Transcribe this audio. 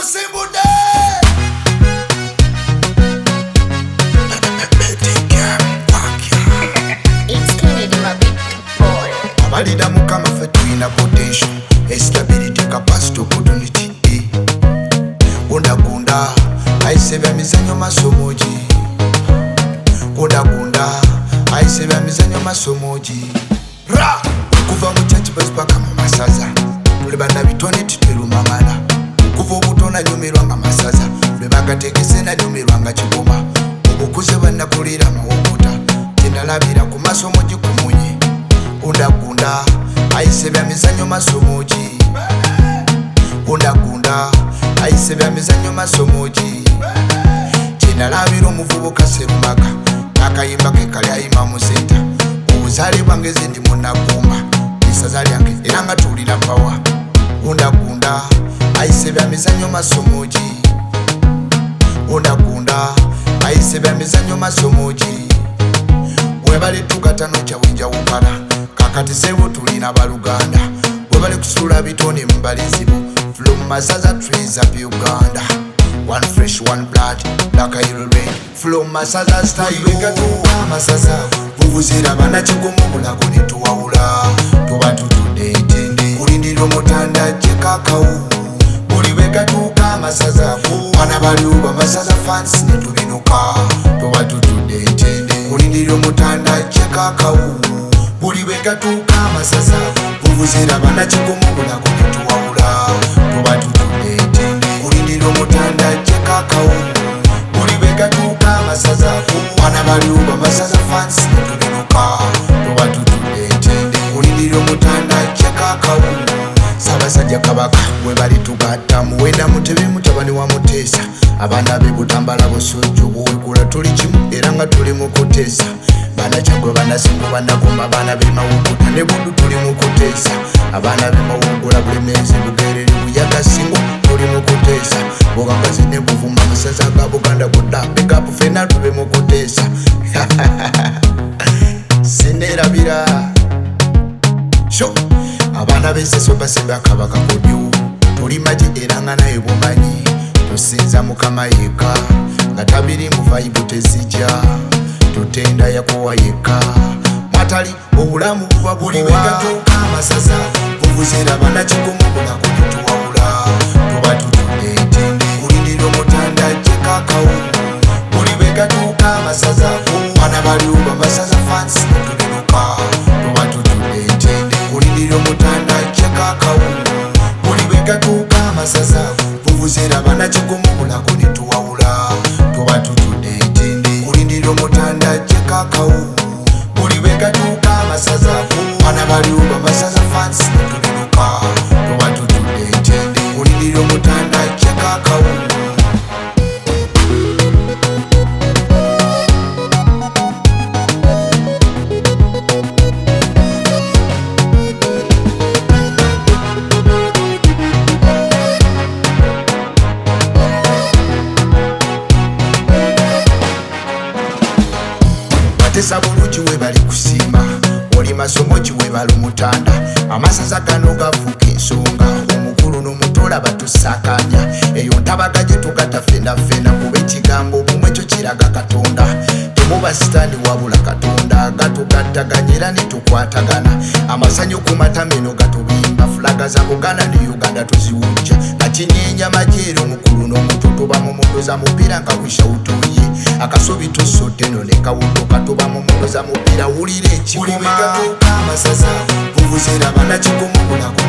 Simbude It's Kennedy, my big boy. abalida mukama ffe tulina potential stability capacity opportunity gundagunda ayise bya mizanyo masomoji gundagunda ayise bya mizanyo masomoji ra kuva mu church bus paka mu masaza tuli bannabitone titerumamala kuva obuto nanyumirwa nga masaza lwe bagategese nanyumirwa nga kigoma obukuze bannakulira mawokuta tendalabira ku masomoji kumunye gundagunda ayise bya mizanyo masomoji gundagunda ayise bya mizanyo masomoji kyenalabira omuvubuka Serumaka akayimba ke kali ayima mu senta obuzaale bwange ze ndi munagumba isaza lyange era nga tuwulira pawa gundagunda ayise bya mizanyo masomoji gundagunda ayise bya mizanyo masomoji webale tugatano kyawinjawukana kakati sebo tulina baluganda webale kusula bitone mubalizibu from masaza trees up Uganda one fresh one blood like a yellow rain from masaza style wekatuka masaza vuvuzira bana kigumu bulago netuwawula tuba tutudde entende kulindira omutanda kyekakawu buli wekatuka masaza bana baliuba masaza fans netubinuka tuba tutudde entende kulindira omutanda kyekakawu buli wekatuka masaza vuvuzira bana kigumu bulago netuwawula tuba tutudde entende kulindira omutanda kyekakawu buli wekatuka masaza bana baliuba masaza fans netubinuka tuba tutudde entende kulindira omutanda kyekakawu Ssaabasajja Kabaka bwe bali tugatta muwenda Mutebi mutabani wa Muteesa abaana be Butambala Busujju buwekula tuli kimu era nga tuli mu kuteesa baana Kyaggwe baana Singo Bannagomba baana b'e Mawuggula ne Buddu tuli mu kuteesa abaana b'e Mawuggula Bulemeezi Bugerere Buyaga Singo tuli mu kuteesa Bugangazi ne Buvuma amasaza ga Buganda Budda Bekapu ffenna tube mu kuteesa Sineerabira sho abaana b'Enseso basemba Kabaka Kodyo tuli magi era nga naye bumanyi tusinza Mukama yekka nga tabiri mu vayibu tezijja tutenda yakowa yekka matali obulamu buba buli wegatuuka amasaza vuvuzira bana kigumu bulago netuwawula tuba tutudde entende kulindira omutanda kyekakawu buli wegatuuka amasaza bana baliuba masaza fans netubinuka tuba tutudde entende kulindira omutanda kyekakawu buli wegatuuka amasaza vuvuzira bana kigumu bulago netuwawula tuba tutudde entende kulindira omutanda kyekakawu buli wegatuuka amasaza bana baliuba masaza fans netubinuka tuba tutudde entende kulindira omutanda kyekakawu batesa bulungi we bali kusimba oli masomoki we bali omutanda amasaza gano gafuuka ensonga omukulu n'omutola batusakanya eyo ntabaga gye tugata ffenafena kuba ekigambo bumwe ekyo kiraga Katonda temuba sitandi wabula Katonda gatugattaganya era netukwatagana amasanyu ku matameno gatubimba fulaga za Buganda ne Uganda tuziwujja kakinyeenya majeero omukulu n'omuto tuba mu mondo za mupiira nga wishawutuye akasubi tusotte no ne kawutuka tuba mu mondo za mupiira wulira ekiguma amasaza vuvuzira bana kigumu bulago